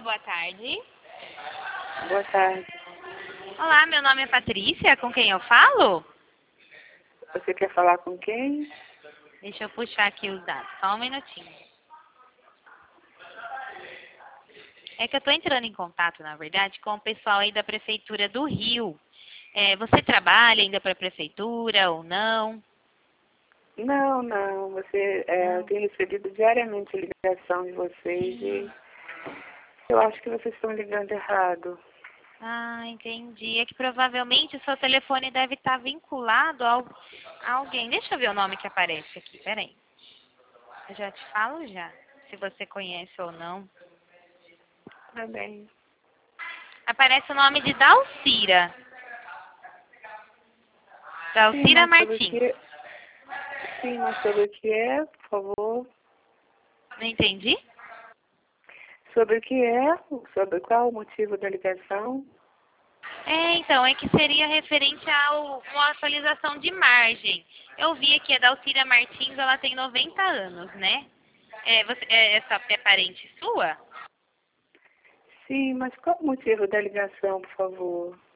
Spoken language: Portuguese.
boa tarde. Boa tarde. Olá, meu nome é Patrícia, com quem eu falo? Você quer falar com quem? Deixa eu puxar aqui os dados, só um minutinho. É que eu estou entrando em contato, na verdade, com o pessoal aí da Prefeitura do Rio. Você trabalha ainda para a Prefeitura ou não? Não. Eu Não. tenho recebido diariamente ligação de vocês e eu acho que vocês estão ligando errado. Ah, entendi. É que provavelmente o seu telefone deve estar vinculado a alguém. Deixa eu ver o nome que aparece aqui, peraí. Eu já te falo já, se você conhece ou não. Tá bem. Aparece o nome de Dalcira. Sim, Dalcira mas sobre o Martins. que... Sim, mas sobre o que é, por favor? Não entendi? Sobre o que é? Sobre qual o motivo da ligação? Então, é que seria referente a uma atualização de margem. Eu vi aqui a Dalcira Martins, ela tem 90 anos, né? Essa é parente sua? Sim, mas qual o motivo da ligação, por favor?